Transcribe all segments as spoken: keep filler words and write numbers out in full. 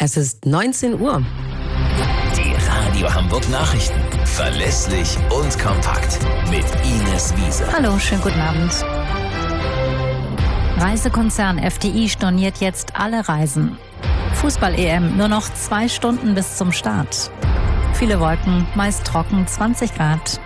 Es ist neunzehn Uhr. Die Radio Hamburg Nachrichten. Verlässlich und kompakt. Mit Ines Wiese. Hallo, schönen guten Abend. Reisekonzern F D I storniert jetzt alle Reisen. Fußball-E M, nur noch zwei Stunden bis zum Start. Viele Wolken, meist trocken, zwanzig Grad.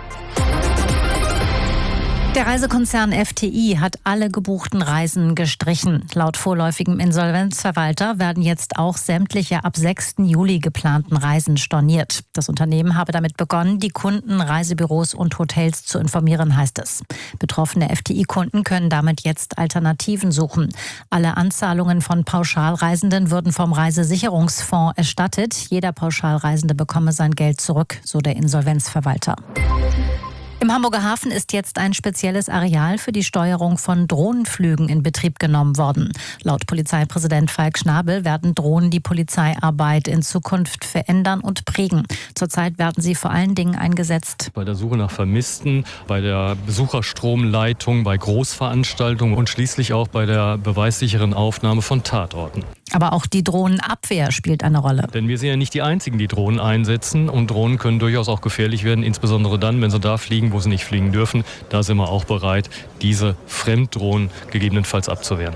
Der Reisekonzern F D I hat alle gebuchten Reisen gestrichen. Laut vorläufigem Insolvenzverwalter werden jetzt auch sämtliche ab sechsten Juli geplanten Reisen storniert. Das Unternehmen habe damit begonnen, die Kunden, Reisebüros und Hotels zu informieren, heißt es. Betroffene F D I-Kunden können damit jetzt Alternativen suchen. Alle Anzahlungen von Pauschalreisenden würden vom Reisesicherungsfonds erstattet. Jeder Pauschalreisende bekomme sein Geld zurück, so der Insolvenzverwalter. Im Hamburger Hafen ist jetzt ein spezielles Areal für die Steuerung von Drohnenflügen in Betrieb genommen worden. Laut Polizeipräsident Falk Schnabel werden Drohnen die Polizeiarbeit in Zukunft verändern und prägen. Zurzeit werden sie vor allen Dingen eingesetzt bei der Suche nach Vermissten, bei der Besucherstromleitung, bei Großveranstaltungen und schließlich auch bei der beweissicheren Aufnahme von Tatorten. Aber auch die Drohnenabwehr spielt eine Rolle. Denn wir sind ja nicht die Einzigen, die Drohnen einsetzen. Und Drohnen können durchaus auch gefährlich werden, insbesondere dann, wenn sie da fliegen, wo sie nicht fliegen dürfen. Da sind wir auch bereit, diese Fremddrohnen gegebenenfalls abzuwehren.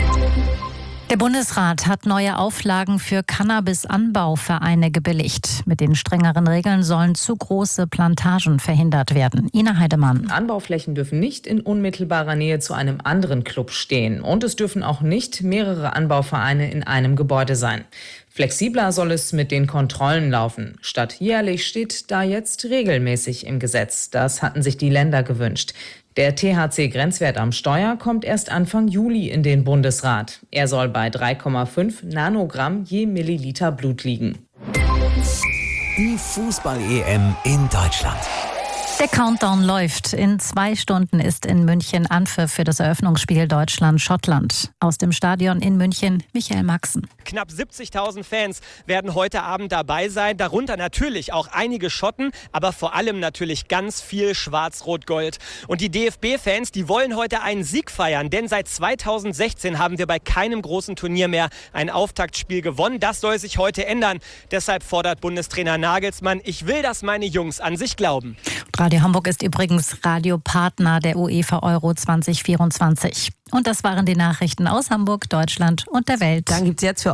Der Bundesrat hat neue Auflagen für Cannabis-Anbauvereine gebilligt. Mit den strengeren Regeln sollen zu große Plantagen verhindert werden. Ina Heidemann. Anbauflächen dürfen nicht in unmittelbarer Nähe zu einem anderen Club stehen. Und es dürfen auch nicht mehrere Anbauvereine in einem Gebäude sein. Flexibler soll es mit den Kontrollen laufen. Statt jährlich steht da jetzt regelmäßig im Gesetz. Das hatten sich die Länder gewünscht. Der T H C-Grenzwert am Steuer kommt erst Anfang Juli in den Bundesrat. Er soll bei drei Komma fünf Nanogramm je Milliliter Blut liegen. Die Fußball-E M in Deutschland. Der Countdown läuft. In zwei Stunden ist in München Anpfiff für das Eröffnungsspiel Deutschland-Schottland. Aus dem Stadion in München, Michael Maxen. Knapp siebzigtausend Fans werden heute Abend dabei sein. Darunter natürlich auch einige Schotten, aber vor allem natürlich ganz viel Schwarz-Rot-Gold. Und die D F B-Fans, die wollen heute einen Sieg feiern. Denn seit zweitausendsechzehn haben wir bei keinem großen Turnier mehr ein Auftaktspiel gewonnen. Das soll sich heute ändern. Deshalb fordert Bundestrainer Nagelsmann, ich will, dass meine Jungs an sich glauben. Radio Hamburg ist übrigens Radiopartner der UEFA Euro zwanzig vierundzwanzig. Und das waren die Nachrichten aus Hamburg, Deutschland und der Welt. Dann gibt's jetzt für